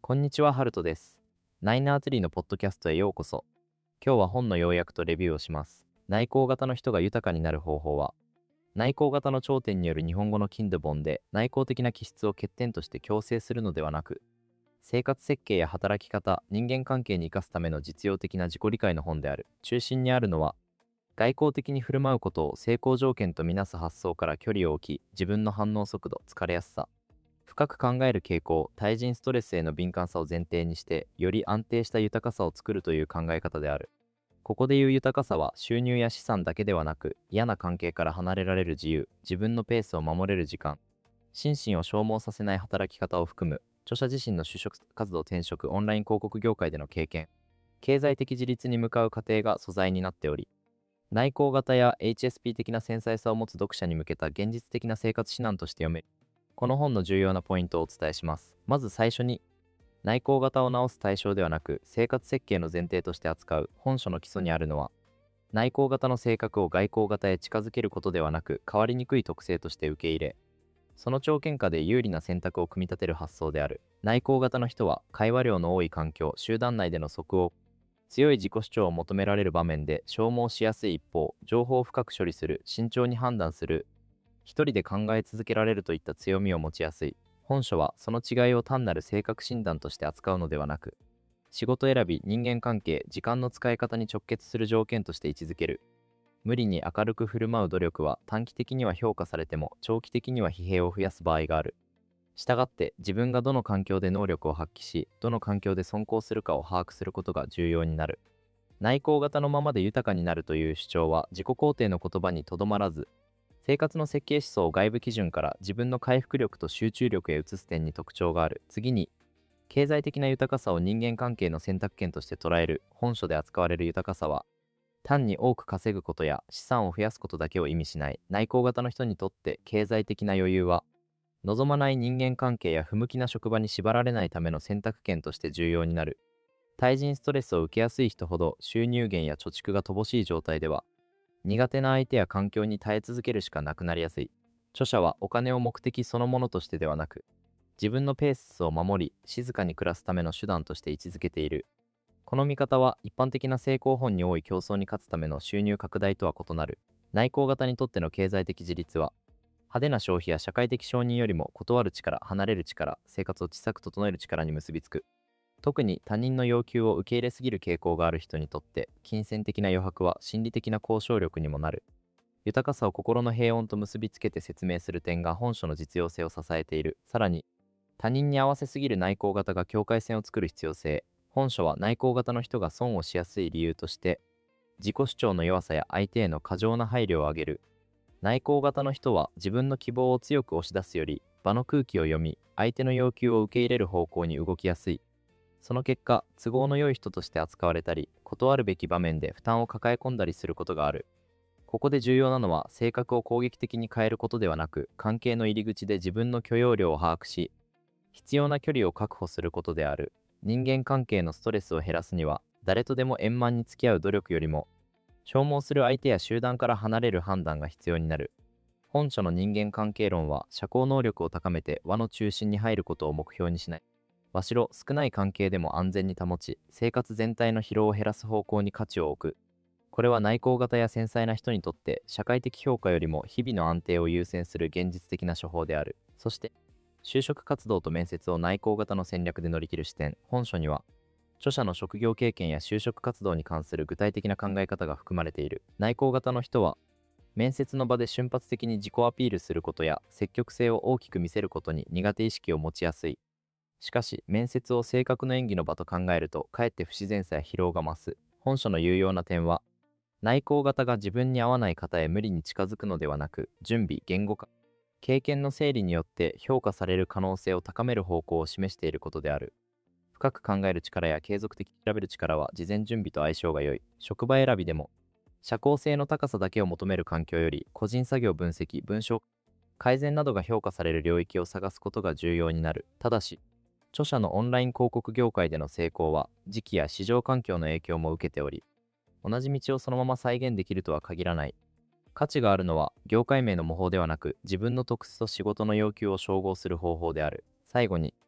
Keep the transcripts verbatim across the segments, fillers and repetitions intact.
こんにちは、ハルトです。ナイナーツリーのポッドキャストへようこそ。今日は本の要約とレビューをします。内向型の人が豊かになる方法は、内向型の頂点による日本語のキンド本で、内向的な気質を欠点として強制するのではなく、生活設計や働き方、人間関係に生かすための実用的な自己理解の本である。中心にあるのは、外向的に振る舞うことを成功条件とみなす発想から距離を置き、自分の反応速度、疲れやすさ、深く考える傾向、対人ストレスへの敏感さを前提にして、より安定した豊かさを作るという考え方である。ここでいう豊かさは、収入や資産だけではなく、嫌な関係から離れられる自由、自分のペースを守れる時間、心身を消耗させない働き方を含む。著者自身の就職活動、転職、オンライン広告業界での経験、経済的自立に向かう過程が素材になっており、内向型や エイチエスピー 的な繊細さを持つ読者に向けた現実的な生活指南として読める。この本の重要なポイントをお伝えします。まず最初に、内向型を治す対象ではなく、生活設計の前提として扱う本書の基礎にあるのは、内向型の性格を外向型へ近づけることではなく、変わりにくい特性として受け入れ、その条件下で有利な選択を組み立てる発想である。内向型の人は、会話量の多い環境、集団内での即応、強い自己主張を求められる場面で消耗しやすい一方、情報を深く処理する、慎重に判断する、一人で考え続けられるといった強みを持ちやすい。本書はその違いを単なる性格診断として扱うのではなく、仕事選び、人間関係、時間の使い方に直結する条件として位置づける。無理に明るく振る舞う努力は短期的には評価されても長期的には疲弊を増やす場合がある。したがって自分がどの環境で能力を発揮し、どの環境で尊敬するかを把握することが重要になる。内向型のままで豊かになるという主張は自己肯定の言葉にとどまらず、生活の設計思想を外部基準から自分の回復力と集中力へ移す点に特徴がある。次に、経済的な豊かさを人間関係の選択権として捉える。本書で扱われる豊かさは、単に多く稼ぐことや資産を増やすことだけを意味しない。内向型の人にとって経済的な余裕は、望まない人間関係や不向きな職場に縛られないための選択権として重要になる。対人ストレスを受けやすい人ほど収入源や貯蓄が乏しい状態では、苦手な相手や環境に耐え続けるしかなくなりやすい。著者はお金を目的そのものとしてではなく、自分のペースを守り、静かに暮らすための手段として位置づけている。この見方は一般的な成功本に多い競争に勝つための収入拡大とは異なる。内向型にとっての経済的自立は、派手な消費や社会的承認よりも断る力、離れる力、生活を小さく整える力に結びつく。特に他人の要求を受け入れすぎる傾向がある人にとって、金銭的な余白は心理的な交渉力にもなる。豊かさを心の平穏と結びつけて説明する点が本書の実用性を支えている。さらに、他人に合わせすぎる内向型が境界線を作る必要性。本書は内向型の人が損をしやすい理由として、自己主張の弱さや相手への過剰な配慮を挙げる。内向型の人は自分の希望を強く押し出すより、場の空気を読み、相手の要求を受け入れる方向に動きやすい。その結果、都合の良い人として扱われたり、断るべき場面で負担を抱え込んだりすることがある。ここで重要なのは、性格を攻撃的に変えることではなく、関係の入り口で自分の許容量を把握し、必要な距離を確保することである。人間関係のストレスを減らすには、誰とでも円満に付き合う努力よりも、消耗する相手や集団から離れる判断が必要になる。本書の人間関係論は、社交能力を高めて輪の中心に入ることを目標にしない。わしろ少ない関係でも安全に保ち、生活全体の疲労を減らす方向に価値を置く。これは内向型や繊細な人にとって、社会的評価よりも日々の安定を優先する現実的な処方である。そして、就職活動と面接を内向型の戦略で乗り切る視点。本書には、著者の職業経験や就職活動に関する具体的な考え方が含まれている。内向型の人は、面接の場で瞬発的に自己アピールすることや積極性を大きく見せることに苦手意識を持ちやすい。しかし、面接を性格の演技の場と考えると、かえって不自然さや疲労が増す。本書の有用な点は、内向型が自分に合わない方へ無理に近づくのではなく、準備、言語化、経験の整理によって評価される可能性を高める方向を示していることである。深く考える力や継続的に調べる力は事前準備と相性が良い。職場選びでも、社交性の高さだけを求める環境より、個人作業分析、文章改善などが評価される領域を探すことが重要になる。ただし、著者のオンライン広告業界での成功は、時期や市場環境の影響も受けており、同じ道をそのまま再現できるとは限らない。価値があるのは、業界名の模倣ではなく、自分の特質と仕事の要求を照合する方法である。最後に、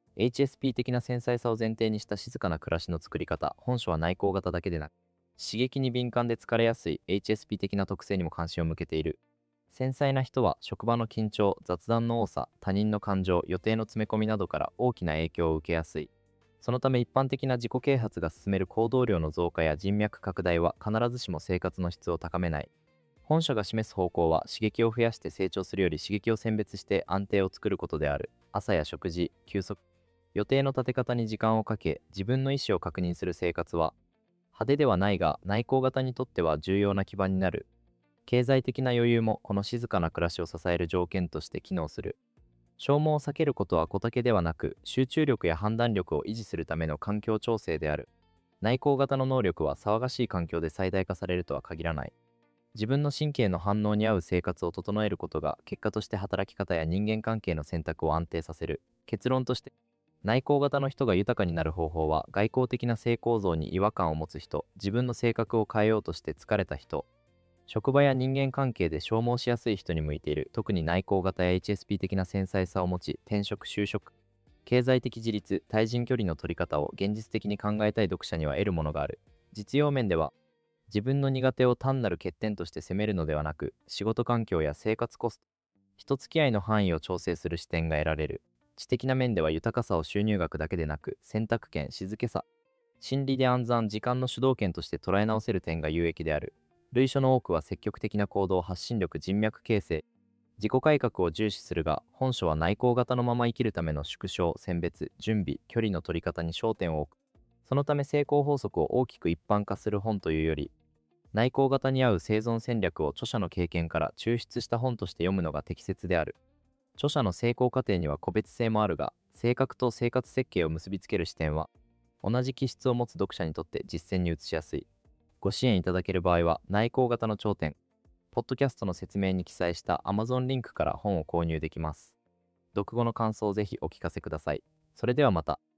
エイチエスピー 的な繊細さを前提にした静かな暮らしの作り方。本書は内向型だけでなく、刺激に敏感で疲れやすい エイチエスピー 的な特性にも関心を向けている。繊細な人は職場の緊張、雑談の多さ、他人の感情、予定の詰め込みなどから大きな影響を受けやすい。そのため一般的な自己啓発が進める行動量の増加や人脈拡大は必ずしも生活の質を高めない。本書が示す方向は刺激を増やして成長するより刺激を選別して安定を作ることである。朝や食事、休息、予定の立て方に時間をかけ自分の意思を確認する生活は派手ではないが内向型にとっては重要な基盤になる。経済的な余裕もこの静かな暮らしを支える条件として機能する。消耗を避けることは小竹ではなく、集中力や判断力を維持するための環境調整である。内向型の能力は騒がしい環境で最大化されるとは限らない。自分の神経の反応に合う生活を整えることが結果として働き方や人間関係の選択を安定させる。結論として、内向型の人が豊かになる方法は、外交的な性構造に違和感を持つ人、自分の性格を変えようとして疲れた人、職場や人間関係で消耗しやすい人に向いている。特に内向型や エイチエスピー 的な繊細さを持ち、転職、就職、経済的自立、対人距離の取り方を現実的に考えたい読者には得るものがある。実用面では、自分の苦手を単なる欠点として責めるのではなく、仕事環境や生活コスト、人付き合いの範囲を調整する視点が得られる。知的な面では豊かさを収入額だけでなく、選択権、静けさ、心理で暗算、時間の主導権として捉え直せる点が有益である。類書の多くは積極的な行動、発信力、人脈形成、自己改革を重視するが、本書は内向型のまま生きるための縮小、選別、準備、距離の取り方に焦点を置く。そのため成功法則を大きく一般化する本というより、内向型に合う生存戦略を著者の経験から抽出した本として読むのが適切である。著者の成功過程には個別性もあるが、性格と生活設計を結びつける視点は、同じ気質を持つ読者にとって実践に移しやすい。ご支援いただける場合は、内向型の頂点、ポッドキャストの説明に記載した Amazon リンクから本を購入できます。読後の感想をぜひお聞かせください。それではまた。